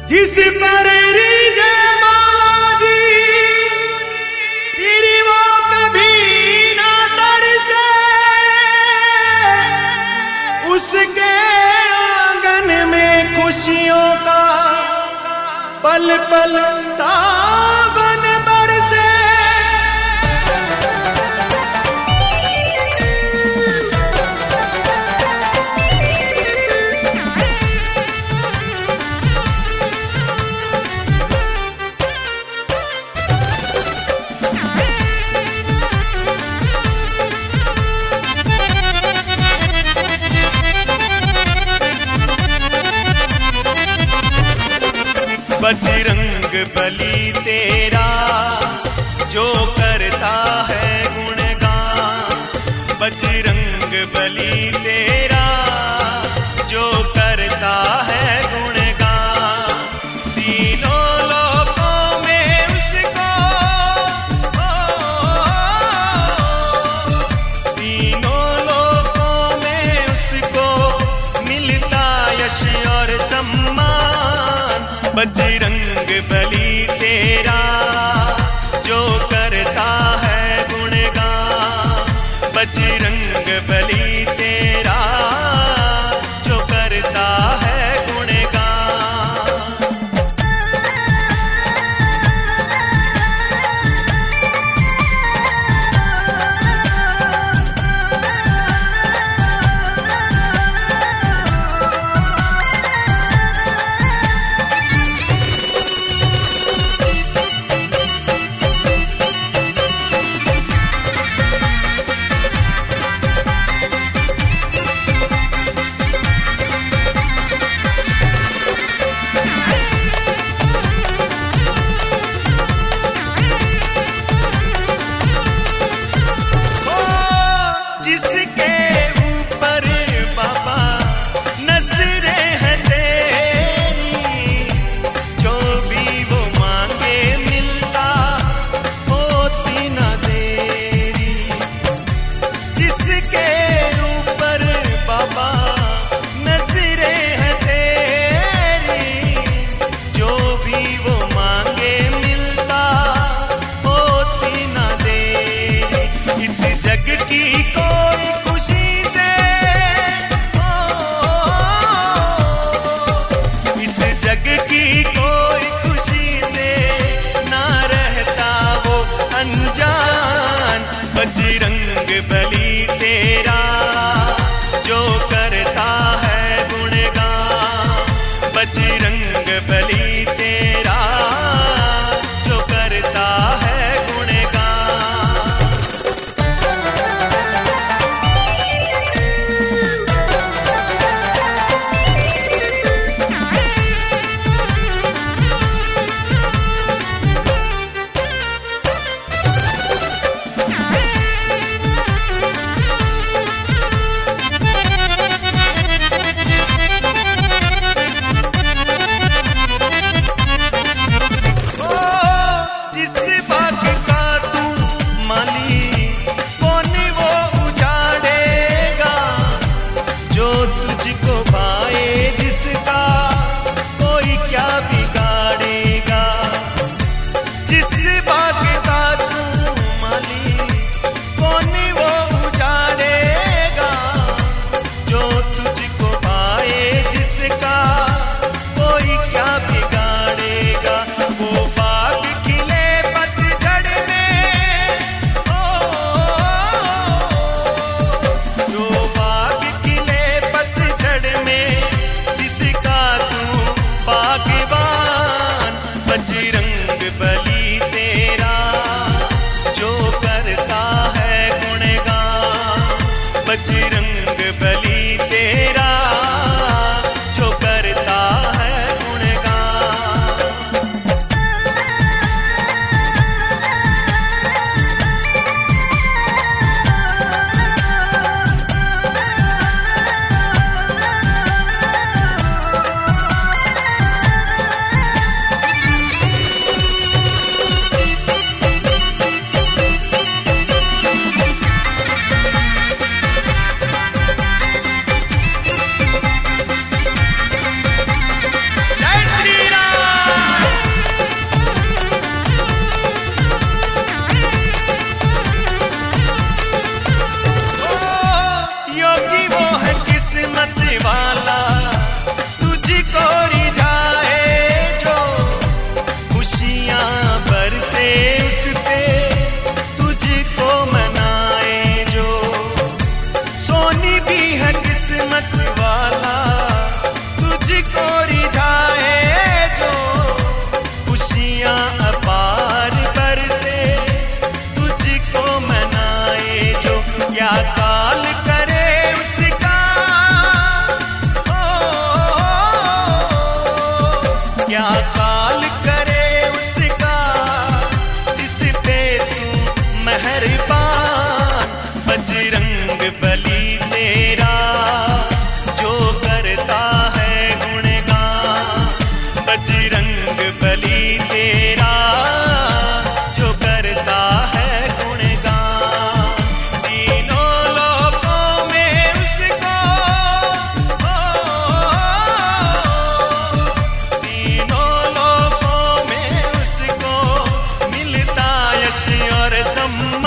जिस पर रिझे बालाजी तेरी वो कभी ना तरसे, उसके आंगन में खुशियों का पल पल सावन बरसे। बजरंग बली तेरा जो करता है गुणगान, बजरंग बली तेरा जो करता है गुणगान, तीनों लोकों में उसको, तीनों लोकों में उसको मिलता यश और सम्मान। बजरंग बली तेरा जो करता किस्मत वाला तुझको रिझाए जो, खुशियां बरसे उस पे तुझको मनाए जो। सोनी भी है किस्मत वाला तुझको रिझाए जो, खुशियां अपार बरसे तुझको मनाए जो। क्या काल करे उसका, क्या काल करे उसका जिस पे तू मेहरबान। बजरंग बली तेरा जो करता है गुणगान, बजरंग बली तेरा जो करता है गुणगान। तीनों लोकों में उसको, तीनों लोकों में उसको मिलता यश और सम्मान।